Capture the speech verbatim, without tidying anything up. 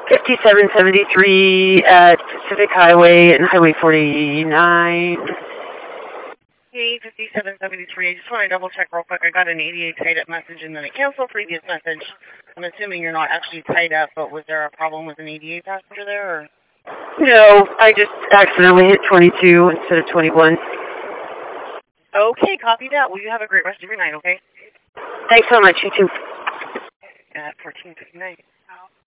fifty-seven seventy-three at Pacific Highway and Highway forty-nine. Hey, fifty-seven seventy-three. I just want to double check real quick. I got an eighty-eight tied up message and then a cancel previous message. I'm assuming you're not actually tied up, but was there a problem with an eighty-eight passenger there? Or? No, I just accidentally hit twenty-two instead of twenty-one. Okay, copy that. Well, you have a great rest of your night, okay? Thanks so much, you too. At fourteen fifty-nine.